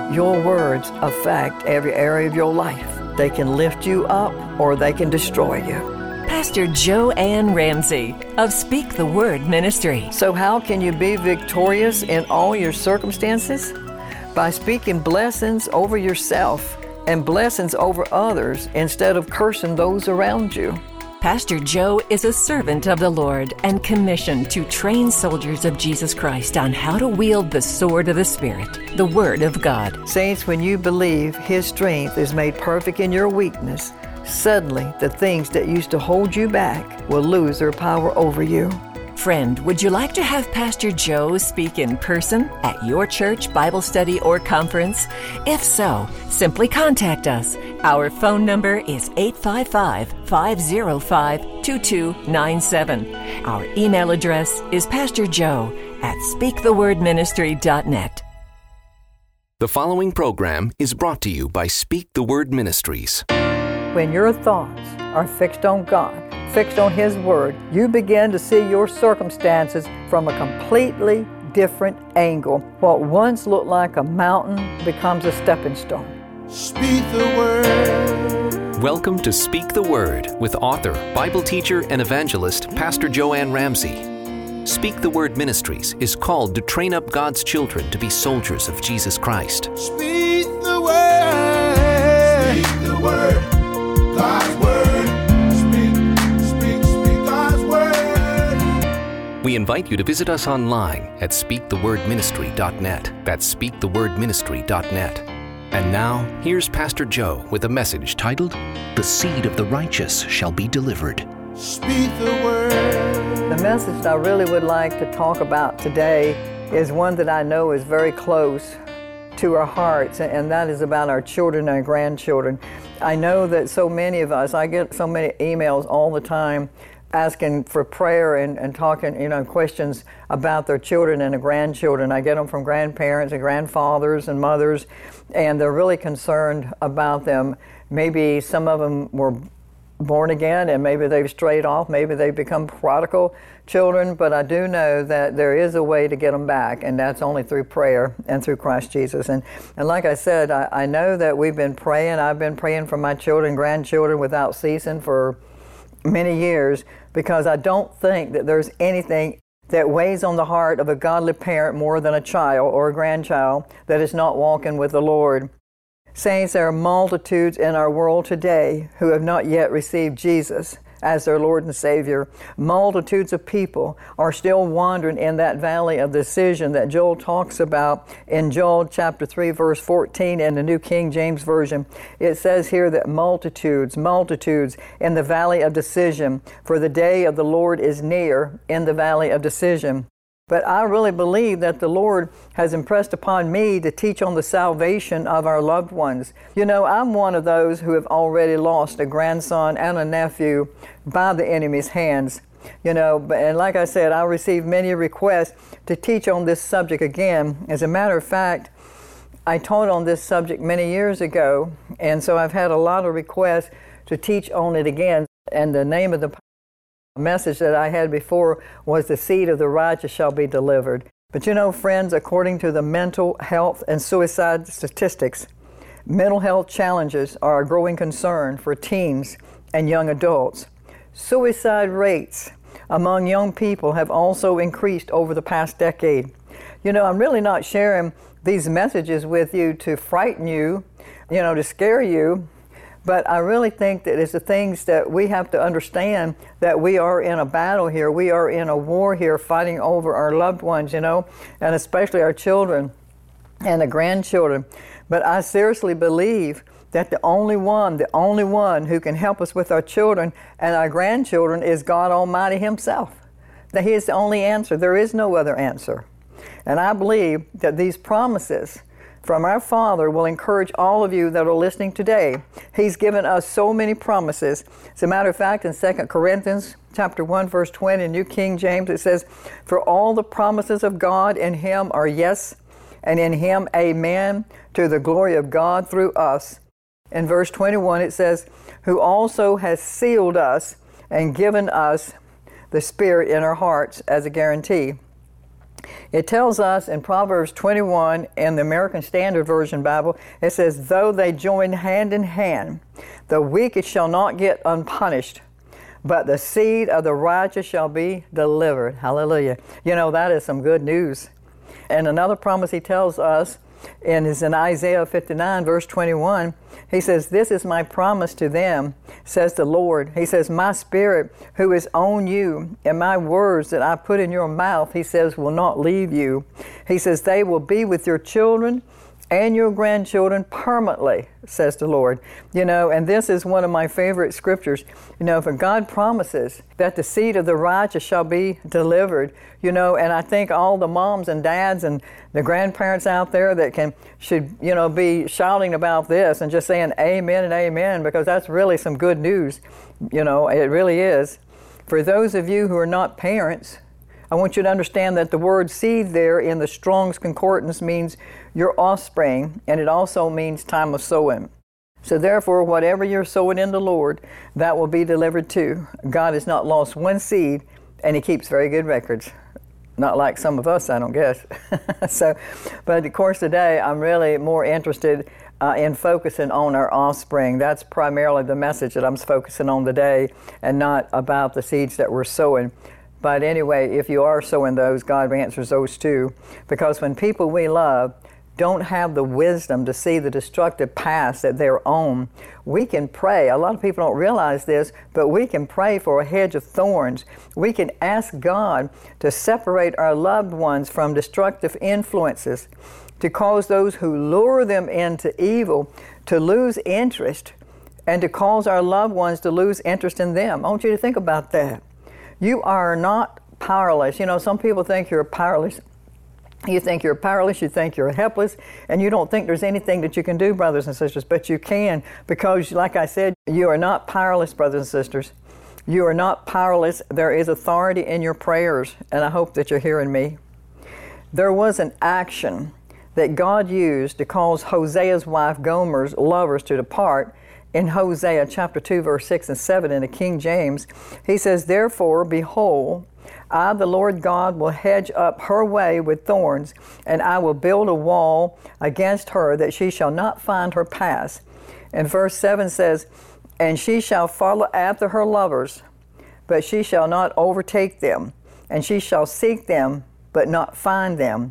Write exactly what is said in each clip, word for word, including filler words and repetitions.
Your words affect every area of your life. They can lift you up or they can destroy you. Pastor Joanne Ramsey of Speak the Word Ministry. So how can you be victorious in all your circumstances? By speaking blessings over yourself and blessings over others instead of cursing those around you. Pastor Joe is a servant of the Lord and commissioned to train soldiers of Jesus Christ on how to wield the sword of the Spirit, the Word of God. Saints, when you believe His strength is made perfect in your weakness, suddenly the things that used to hold you back will lose their power over you. Friend, would you like to have Pastor Joe speak in person at your church, Bible study, or conference? If so, simply contact us. Our phone number is eight five five, five zero five, two two nine seven. Our email address is pastorjoe at speak the word ministry dot net. The following program is brought to you by Speak the Word Ministries. When your thoughts are fixed on God, fixed on His Word, you begin to see your circumstances from a completely different angle. What once looked like a mountain becomes a stepping stone. Speak the Word. Welcome to Speak the Word with author, Bible teacher, and evangelist, Pastor Joanne Ramsey. Speak the Word Ministries is called to train up God's children to be soldiers of Jesus Christ. Speak the Word. Speak the Word. God's Word. Speak, speak, speak God's Word. We invite you to visit us online at speak the word ministry dot net. That's speak the word ministry dot net. And now, here's Pastor Joe with a message titled, The Seed of the Righteous Shall Be Delivered. Speak the Word. The message I really would like to talk about today is one that I know is very close to our hearts, and that is about our children and grandchildren. I know that so many of us, I get so many emails all the time asking for prayer and, and talking, you know, questions about their children and their grandchildren. I get them from grandparents and grandfathers and mothers, and they're really concerned about them. Maybe some of them were born again and maybe they've strayed off, maybe they've become prodigal children, but I do know that there is a way to get them back, and that's only through prayer and through Christ Jesus. And and like I said, I, I know that we've been praying, I've been praying for my children, grandchildren without ceasing for many years, because I don't think that there's anything that weighs on the heart of a godly parent more than a child or a grandchild that is not walking with the Lord. Saints, there are multitudes in our world today who have not yet received Jesus as their Lord and Savior. Multitudes of people are still wandering in that valley of decision that Joel talks about in Joel chapter three, verse fourteen in the New King James Version. It says here that multitudes, multitudes in the valley of decision, for the day of the Lord is near in the valley of decision. But I really believe that the Lord has impressed upon me to teach on the salvation of our loved ones. You know, I'm one of those who have already lost a grandson and a nephew by the enemy's hands. You know, and like I said, I received many requests to teach on this subject again. As a matter of fact, I taught on this subject many years ago, and so I've had a lot of requests to teach on it again. And the name of the message that I had before was The Seed of the Righteous Shall Be Delivered. But you know, friends, according to the mental health and suicide statistics, mental health challenges are a growing concern for teens and young adults. Suicide rates among young people have also increased over the past decade. You know, I'm really not sharing these messages with you to frighten you, you know, to scare you. But I really think that it's the things that we have to understand, that we are in a battle here. We are in a war here, fighting over our loved ones, you know, and especially our children and the grandchildren. But I seriously believe that the only one, the only one who can help us with our children and our grandchildren is God Almighty Himself. That He is the only answer. There is no other answer. And I believe that these promises from our Father will encourage all of you that are listening today. He's given us so many promises. As a matter of fact, in Second Corinthians chapter one, verse twenty, in New King James, it says, "For all the promises of God in Him are yes, and in Him amen, to the glory of God through us." In verse twenty-one, it says, "Who also has sealed us and given us the Spirit in our hearts as a guarantee." It tells us in Proverbs twenty-one in the American Standard Version Bible, it says, though they join hand in hand, the wicked shall not get unpunished, but the seed of the righteous shall be delivered. Hallelujah. You know, that is some good news. And another promise he tells us and is in Isaiah fifty-nine, verse twenty-one. He says, this is my promise to them, says the Lord. He says, my spirit who is on you and my words that I put in your mouth, he says, will not leave you. He says, they will be with your children and your grandchildren permanently, says the Lord. You know, and this is one of my favorite scriptures. You know, for God promises that the seed of the righteous shall be delivered. You know, and I think all the moms and dads and the grandparents out there that can should, you know, be shouting about this and just saying amen and amen, because that's really some good news. You know, it really is. For those of you who are not parents, I want you to understand that the word seed there in the Strong's Concordance means your offspring, and it also means time of sowing. So therefore, whatever you're sowing in the Lord, that will be delivered too. God has not lost one seed, and he keeps very good records. Not like some of us, I don't guess. So, but of course today, I'm really more interested uh, in focusing on our offspring. That's primarily the message that I'm focusing on today, and not about the seeds that we're sowing. But anyway, if you are sowing those, God answers those too. Because when people we love don't have the wisdom to see the destructive paths that they're on, we can pray. A lot of people don't realize this, but we can pray for a hedge of thorns. We can ask God to separate our loved ones from destructive influences, to cause those who lure them into evil to lose interest, and to cause our loved ones to lose interest in them. I want you to think about that. You are not powerless. You know, some people think you're powerless. You think you're powerless, you think you're helpless, and you don't think there's anything that you can do, brothers and sisters, but you can, because like I said, you are not powerless, brothers and sisters. You are not powerless. There is authority in your prayers, and I hope that you're hearing me. There was an action that God used to cause Hosea's wife Gomer's lovers to depart. In Hosea chapter two, verse six and seven in the King James, he says, therefore, behold, I, the Lord God, will hedge up her way with thorns, and I will build a wall against her that she shall not find her path. And verse seven says, and she shall follow after her lovers, but she shall not overtake them, and she shall seek them, but not find them.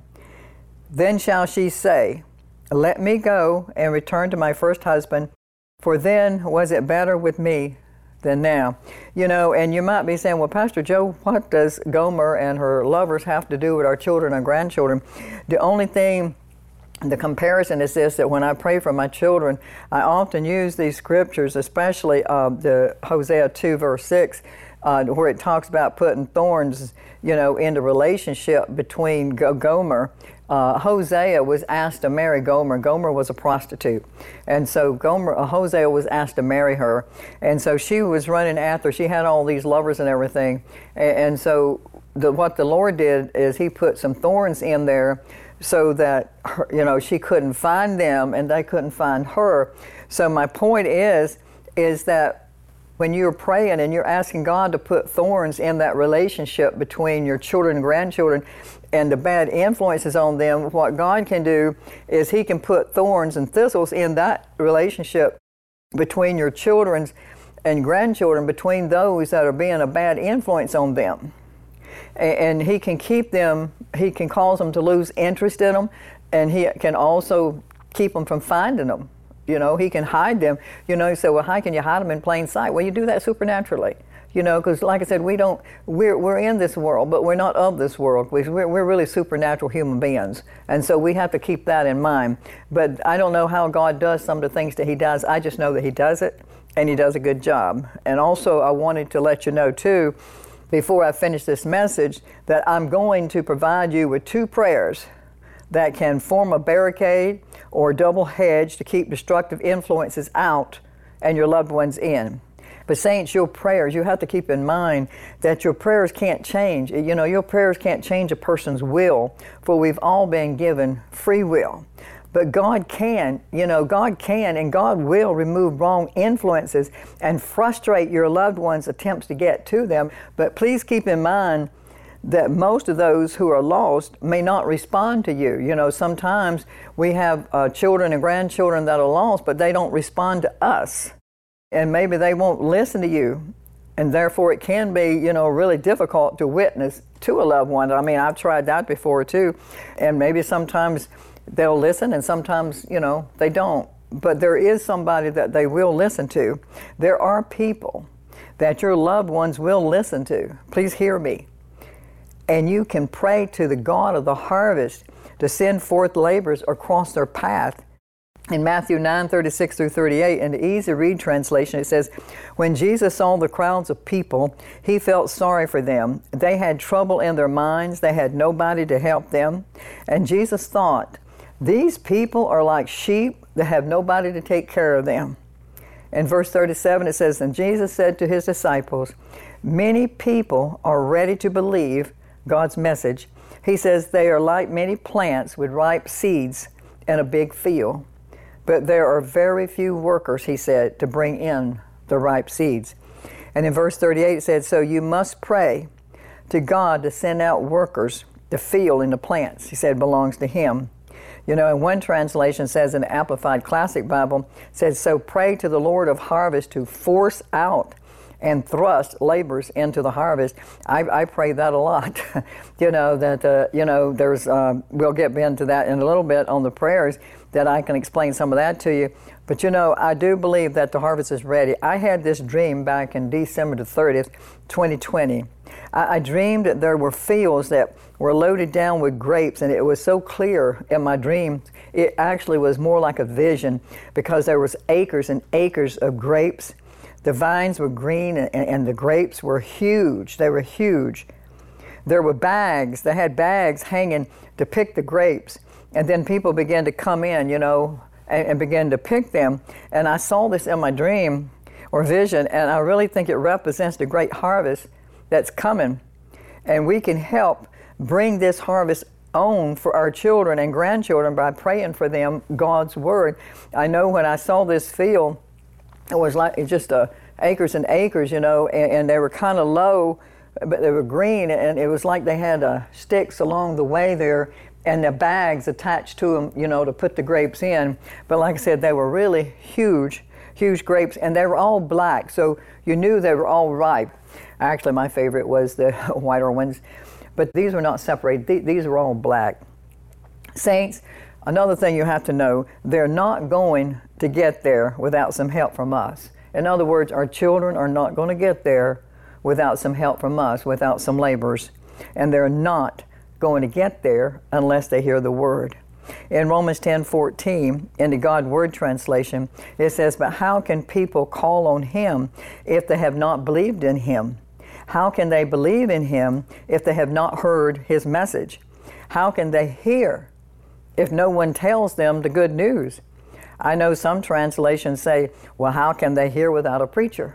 Then shall she say, let me go and return to my first husband, for then was it better with me than now. You know, and you might be saying, well, Pastor Joe, what does Gomer and her lovers have to do with our children and grandchildren? The only thing, the comparison is this, that when I pray for my children, I often use these scriptures, especially uh, the Hosea two, verse six, uh, where it talks about putting thorns, you know, in the relationship between Gomer. Uh, Hosea was asked to marry Gomer. Gomer was a prostitute. And so Gomer, uh, Hosea was asked to marry her. And so she was running after, she had all these lovers and everything. And, and so the, what the Lord did is he put some thorns in there so that, her, you know, she couldn't find them and they couldn't find her. So my point is, is that when you're praying and you're asking God to put thorns in that relationship between your children and grandchildren, and the bad influences on them, what God can do is he can put thorns and thistles in that relationship between your children and grandchildren, between those that are being a bad influence on them. And he can keep them, he can cause them to lose interest in them, and he can also keep them from finding them. You know, he can hide them. You know, you say, well, how can you hide them in plain sight? Well, you do that supernaturally. You know, because like I said, we don't, we're, we're in this world, but we're not of this world. We're, we're really supernatural human beings. And so we have to keep that in mind. But I don't know how God does some of the things that he does. I just know that he does it, and he does a good job. And also I wanted to let you know too, before I finish this message, that I'm going to provide you with two prayers that can form a barricade or a double hedge to keep destructive influences out and your loved ones in. But saints, your prayers, you have to keep in mind that your prayers can't change. You know, your prayers can't change a person's will, for we've all been given free will. But God can, you know, God can and God will remove wrong influences and frustrate your loved ones' attempts to get to them. But please keep in mind that most of those who are lost may not respond to you. You know, sometimes we have uh, children and grandchildren that are lost, but they don't respond to us. And maybe they won't listen to you. And therefore it can be, you know, really difficult to witness to a loved one. I mean, I've tried that before too. And maybe sometimes they'll listen and sometimes, you know, they don't. But there is somebody that they will listen to. There are people that your loved ones will listen to. Please hear me. And you can pray to the God of the harvest to send forth laborers across their path. In Matthew nine, thirty-six through thirty-eight, in the Easy Read translation, it says, when Jesus saw the crowds of people, he felt sorry for them. They had trouble in their minds. They had nobody to help them. And Jesus thought, these people are like sheep that have nobody to take care of them. In verse thirty-seven, it says, and Jesus said to his disciples, many people are ready to believe God's message. He says they are like many plants with ripe seeds in a big field. But there are very few workers, he said, to bring in the ripe seeds. And in verse thirty-eight it said, so you must pray to God to send out workers. The field and the plants, he said, belongs to him. You know, and one translation says in the Amplified Classic Bible, says, so pray to the Lord of harvest to force out and thrust laborers into the harvest. I, I pray that a lot. you know, that, uh, you know, there's, uh, we'll get into that in a little bit on the prayers, that I can explain some of that to you. But you know, I do believe that the harvest is ready. I had this dream back in December the thirtieth, twenty twenty. I, I dreamed that there were fields that were loaded down with grapes, and it was so clear in my dream, it actually was more like a vision, because there was acres and acres of grapes. The vines were green and, and the grapes were huge. They were huge. There were bags. They had bags hanging to pick the grapes. And then people began to come in, you know, and, and began to pick them. And I saw this in my dream or vision, and I really think it represents the great harvest that's coming. And we can help bring this harvest on for our children and grandchildren by praying for them God's word. I know when I saw this field, it was like just uh, acres and acres, you know, and, and they were kind of low, but they were green, and it was like they had uh, sticks along the way there, and the bags attached to them, you know, to put the grapes in. But like I said, they were really huge, huge grapes, and they were all black, so you knew they were all ripe. Actually, my favorite was the whiter ones, but these were not separated. These were all black. Saints, another thing you have to know, they're not going to get there without some help from us. In other words, our children are not going to get there without some help from us, without some laborers. And they're not going to get there unless they hear the word. In Romans ten fourteen, in the God Word translation, it says, but how can people call on him if they have not believed in him? How can they believe in him if they have not heard his message? How can they hear if no one tells them the good news? I know some translations say, well, how can they hear without a preacher?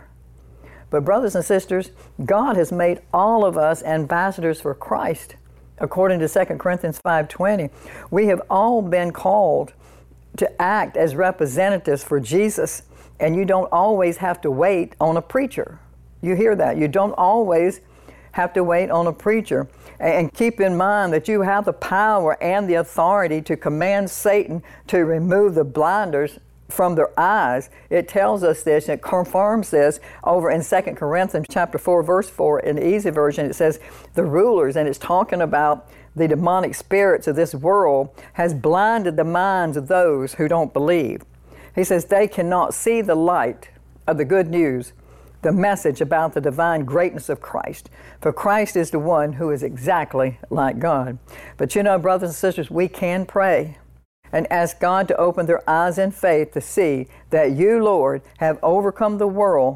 But brothers and sisters, God has made all of us ambassadors for Christ. According to Second Corinthians five twenty, we have all been called to act as representatives for Jesus, and you don't always have to wait on a preacher. You hear that? You don't always have to wait on a preacher. And keep in mind that you have the power and the authority to command Satan to remove the blinders from their eyes. It tells us this, and it confirms this over in Second Corinthians chapter four, verse four. In the Easy Version, it says, the rulers, and it's talking about the demonic spirits of this world, has blinded the minds of those who don't believe. He says they cannot see the light of the good news, the message about the divine greatness of Christ. For Christ is the one who is exactly like God. But you know, brothers and sisters, we can pray and ask God to open their eyes in faith to see that you, Lord, have overcome the world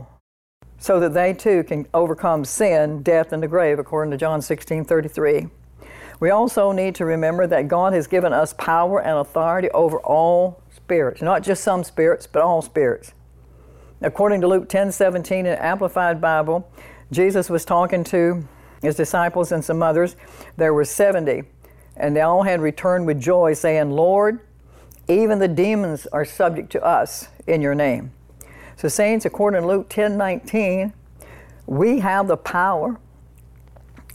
so that they too can overcome sin, death, and the grave, according to John sixteen thirty-three. We also need to remember that God has given us power and authority over all spirits, not just some spirits, but all spirits. According to Luke ten seventeen in the Amplified Bible, Jesus was talking to his disciples and some others. There were seventy, and they all had returned with joy, saying, Lord, even the demons are subject to us in your name. So saints, according to Luke ten nineteen, we have the power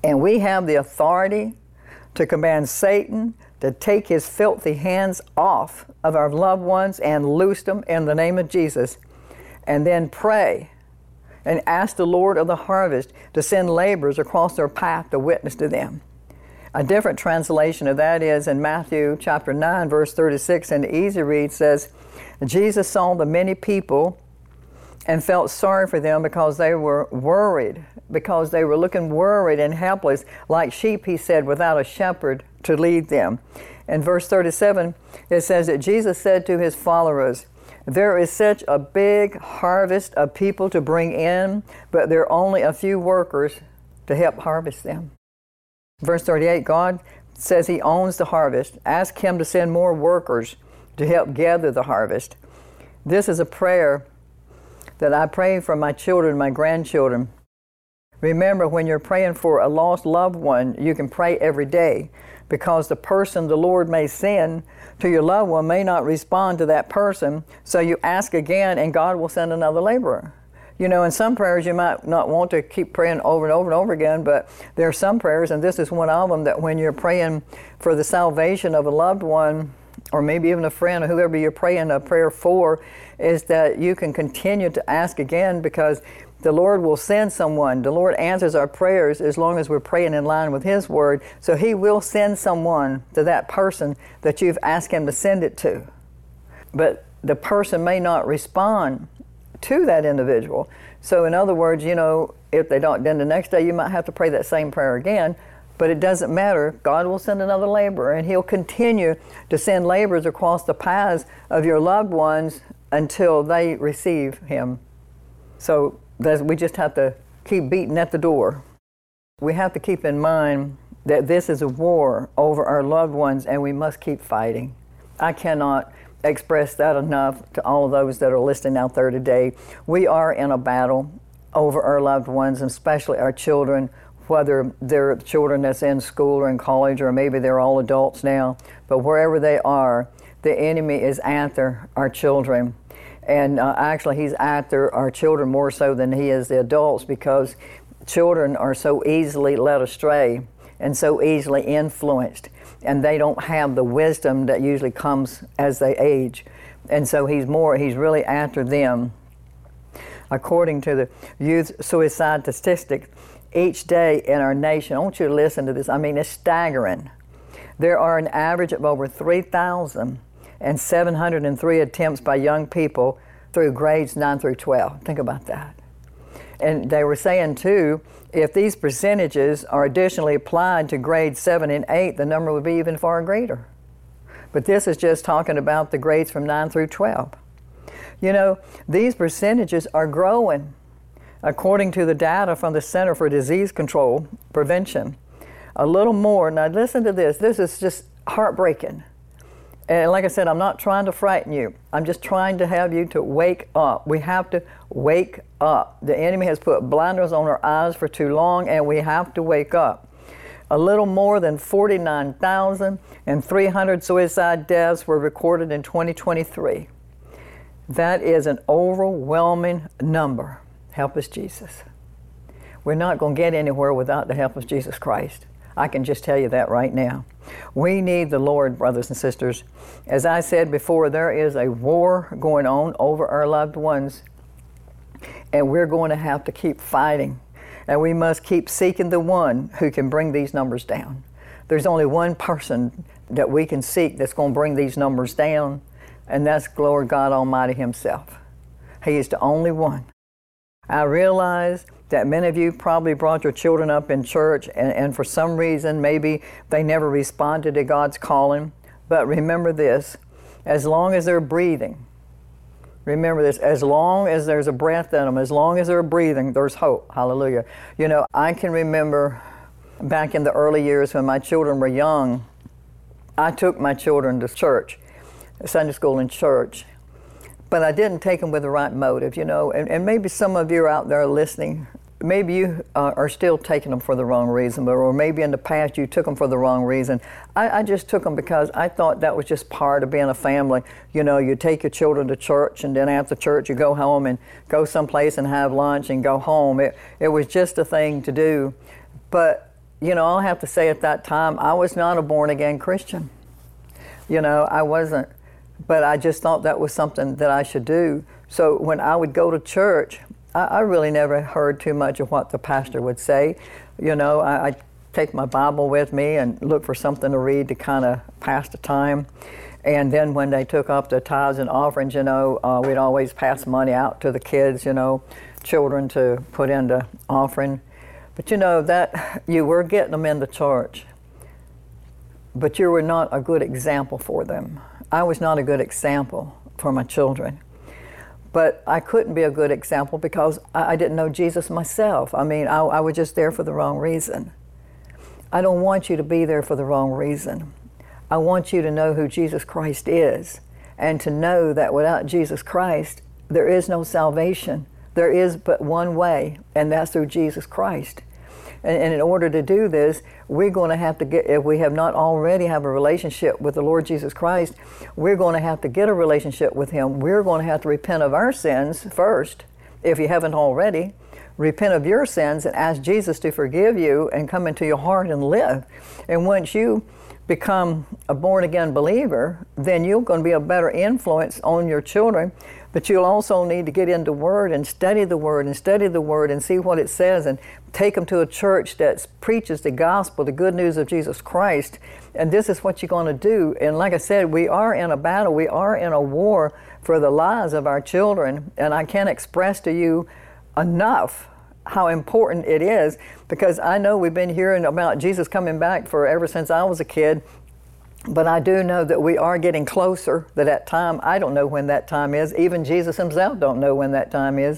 And we have the authority to command Satan to take his filthy hands off of our loved ones and loose them in the name of Jesus. And then pray and ask the Lord of the harvest to send laborers across their path to witness to them. A different translation of that is in Matthew chapter nine, verse thirty-six, and the easy read says, Jesus saw the many people and felt sorry for them because they were worried, because they were looking worried and helpless, like sheep, he said, without a shepherd to lead them. In verse thirty-seven, it says that Jesus said to his followers, there is such a big harvest of people to bring in, but there are only a few workers to help harvest them. Verse thirty-eight, God says he owns the harvest. Ask him to send more workers to help gather the harvest. This is a prayer that I pray for my children, my grandchildren. Remember, when you're praying for a lost loved one, you can pray every day, because the person the Lord may send to your loved one may not respond to that person. So you ask again, and God will send another laborer. You know, in some prayers you might not want to keep praying over and over and over again, but there are some prayers, and this is one of them, that when you're praying for the salvation of a loved one, or maybe even a friend, or whoever you're praying a prayer for, is that you can continue to ask again, because the Lord will send someone. The Lord answers our prayers as long as we're praying in line with his word. So he will send someone to that person that you've asked him to send it to. But the person may not respond to that individual. So in other words, you know, if they don't, then the next day you might have to pray that same prayer again. But it doesn't matter. God will send another laborer, and he'll continue to send laborers across the paths of your loved ones until they receive him. So we just have to keep beating at the door. We have to keep in mind that this is a war over our loved ones, and we must keep fighting. I cannot express that enough to all of those that are listening out there today. We are in a battle over our loved ones, and especially our children, whether they're children that's in school or in college, or maybe they're all adults now. But wherever they are, the enemy is after our children. And uh, actually, he's after our children more so than he is the adults, because children are so easily led astray and so easily influenced, and they don't have the wisdom that usually comes as they age. And so he's more, he's really after them. According to the youth suicide statistics, each day in our nation, I want you to listen to this, I mean, it's staggering. There are an average of over three thousand seven hundred three attempts by young people through grades nine through twelve. Think about that. And they were saying too, if these percentages are additionally applied to grades seven and eight, the number would be even far greater. But this is just talking about the grades from nine through twelve. You know, these percentages are growing. According to the data from the Center for Disease Control Prevention, a little more, now listen to this, this is just heartbreaking. And like I said, I'm not trying to frighten you. I'm just trying to have you to wake up. We have to wake up. The enemy has put blinders on our eyes for too long, and we have to wake up. A little more than forty-nine thousand three hundred suicide deaths were recorded in twenty twenty-three. That is an overwhelming number. Help us, Jesus. We're not going to get anywhere without the help of Jesus Christ. I can just tell you that right now. We need the Lord, brothers and sisters. As I said before, there is a war going on over our loved ones, and we're going to have to keep fighting. And we must keep seeking the one who can bring these numbers down. There's only one person that we can seek that's going to bring these numbers down, and that's Lord God Almighty himself. He is the only one. I realize that many of you probably brought your children up in church, and, and for some reason maybe they never responded to God's calling. But remember this, as long as they're breathing, remember this, as long as there's a breath in them, as long as they're breathing, there's hope. Hallelujah. You know, I can remember back in the early years when my children were young, I took my children to church, Sunday school and church. But I didn't take them with the right motive, you know, and, and maybe some of you are out there listening, maybe you uh, are still taking them for the wrong reason, but, or maybe in the past you took them for the wrong reason. I, I just took them because I thought that was just part of being a family. You know, you take your children to church, and then after church you go home and go someplace and have lunch and go home. It, it was just a thing to do. But you know, I'll have to say at that time, I was not a born-again Christian. You know, I wasn't. But I just thought that was something that I should do. So when I would go to church, I, I really never heard too much of what the pastor would say. You know, I, I'd take my Bible with me and look for something to read to kind of pass the time. And then when they took up the tithes and offerings, you know, uh, we'd always pass money out to the kids, you know, children to put into offering. But you know, that you were getting them in the church, but you were not a good example for them. I was not a good example for my children. But I couldn't be a good example because I, I didn't know Jesus myself. I mean, I, I was just there for the wrong reason. I don't want you to be there for the wrong reason. I want you to know who Jesus Christ is, and to know that without Jesus Christ, there is no salvation. There is but one way, and that's through Jesus Christ. And, and in order to do this, we're going to have to get, if we have not already have a relationship with the Lord Jesus Christ, we're going to have to get a relationship with Him. We're going to have to repent of our sins first, if you haven't already. Repent of your sins and ask Jesus to forgive you and come into your heart and live. And once you become a born-again believer, then you're going to be a better influence on your children. But you'll also need to get into the Word and study the Word and study the Word and see what it says, and take them to a church that preaches the gospel, the good news of Jesus Christ. And this is what you're going to do. And like I said, we are in a battle. We are in a war for the lives of our children. And I can't express to you enough how important it is, because I know we've been hearing about Jesus coming back for ever since I was a kid. But I do know that we are getting closer to that time. I don't know when that time is. Even Jesus Himself don't know when that time is.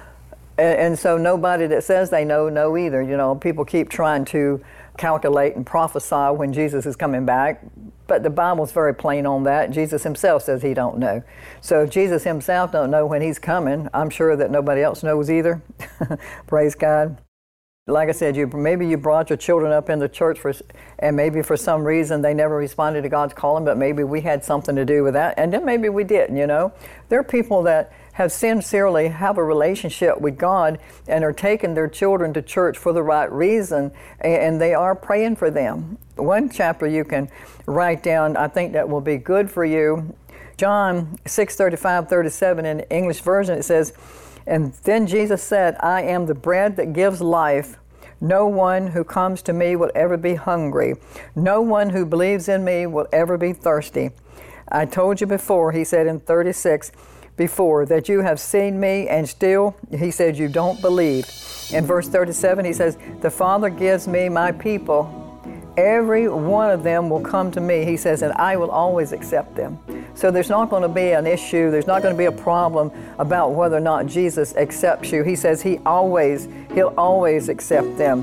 And, and so nobody that says they know, know either. You know, people keep trying to calculate and prophesy when Jesus is coming back. But the Bible's very plain on that. Jesus Himself says He don't know. So if Jesus Himself don't know when He's coming, I'm sure that nobody else knows either. Praise God. Like I said, you maybe you brought your children up in the church, for, and maybe for some reason they never responded to God's calling, but maybe we had something to do with that, and then maybe we didn't, you know. There are people that have sincerely have a relationship with God and are taking their children to church for the right reason, and they are praying for them. One chapter you can write down, I think that will be good for you. John six thirty-five, thirty-seven in the English version, it says, "And then Jesus said, I am the bread that gives life. No one who comes to me will ever be hungry. No one who believes in me will ever be thirsty. I told you before," He said in thirty-six, "before, that you have seen me, and still," He said, "you don't believe." In verse thirty-seven, He says, "The Father gives me my people. Every one of them will come to me," He says, "and I will always accept them." So there's not going to be an issue, there's not going to be a problem about whether or not Jesus accepts you. He says He always, He'll always accept them.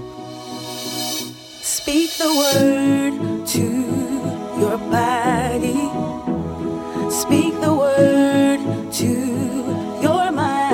Speak the word to your body. Speak the word to your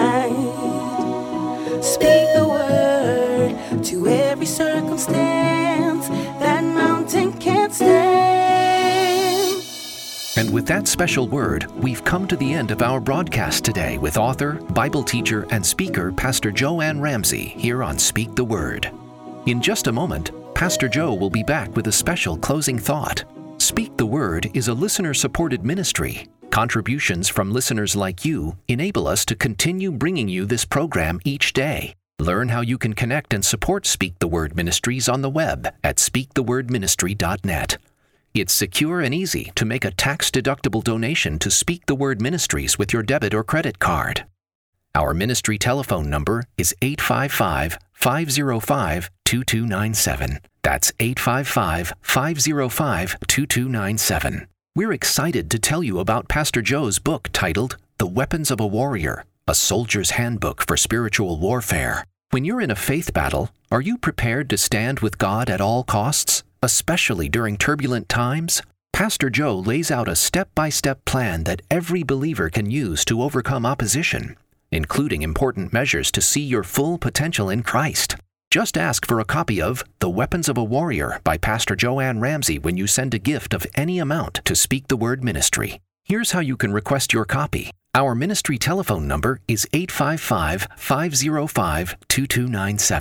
mind. Speak the word to every circumstance. That mountain can't stand. And with that special word, we've come to the end of our broadcast today with author, Bible teacher, and speaker Pastor Joanne Ramsey here on Speak the Word. In just a moment, Pastor Joe will be back with a special closing thought. Speak the Word is a listener-supported ministry. Contributions from listeners like you enable us to continue bringing you this program each day. Learn how you can connect and support Speak the Word Ministries on the web at speak the word ministry dot net. It's secure and easy to make a tax-deductible donation to Speak the Word Ministries with your debit or credit card. Our ministry telephone number is eight five five, five zero five, two two nine seven. That's eight five five, five zero five, two two nine seven. We're excited to tell you about Pastor Joe's book titled The Weapons of a Warrior, a Soldier's Handbook for Spiritual Warfare. When you're in a faith battle, are you prepared to stand with God at all costs, especially during turbulent times? Pastor Joe lays out a step-by-step plan that every believer can use to overcome opposition, including important measures to see your full potential in Christ. Just ask for a copy of The Weapons of a Warrior by Pastor Joanne Ramsey when you send a gift of any amount to Speak the Word Ministry. Here's how you can request your copy. Our ministry telephone number is eight five five, five zero five, two two nine seven.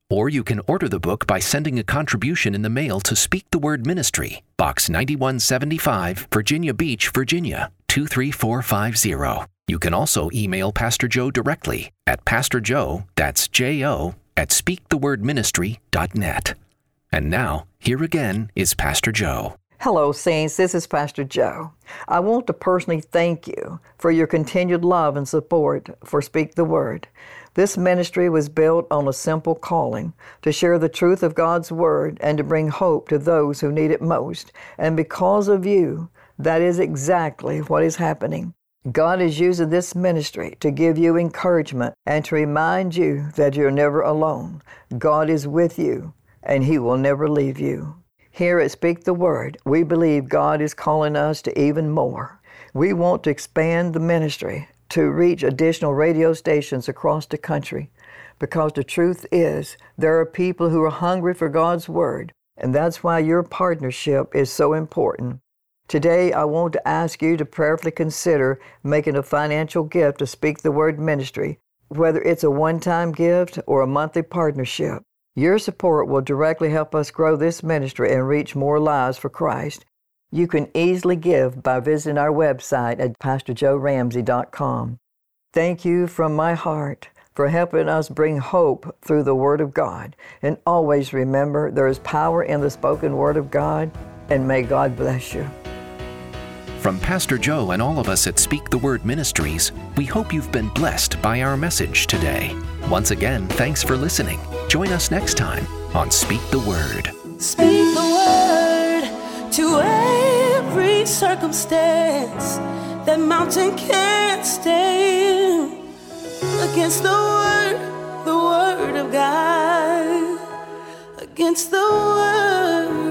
Or you can order the book by sending a contribution in the mail to Speak the Word Ministry, Box ninety-one seventy-five, Virginia Beach, Virginia, two three four five zero. You can also email Pastor Joe directly at Pastor Joe, that's J O, at speak the word ministry dot net. And now, here again is Pastor Joe. Hello, Saints. This is Pastor Joe. I want to personally thank you for your continued love and support for Speak the Word. This ministry was built on a simple calling to share the truth of God's Word and to bring hope to those who need it most. And because of you, that is exactly what is happening. God is using this ministry to give you encouragement and to remind you that you're never alone. God is with you, and He will never leave you. Here at Speak the Word, we believe God is calling us to even more. We want to expand the ministry to reach additional radio stations across the country, because the truth is there are people who are hungry for God's Word, and that's why your partnership is so important. Today, I want to ask you to prayerfully consider making a financial gift to Speak the Word ministry, whether it's a one-time gift or a monthly partnership. Your support will directly help us grow this ministry and reach more lives for Christ. You can easily give by visiting our website at pastor joe ramsey dot com. Thank you from my heart for helping us bring hope through the Word of God. And always remember, there is power in the spoken Word of God, and may God bless you. From Pastor Joe and all of us at Speak the Word Ministries, we hope you've been blessed by our message today. Once again, thanks for listening. Join us next time on Speak the Word. Speak the word to every circumstance. That mountain can't stand against the word, the word of God. Against the word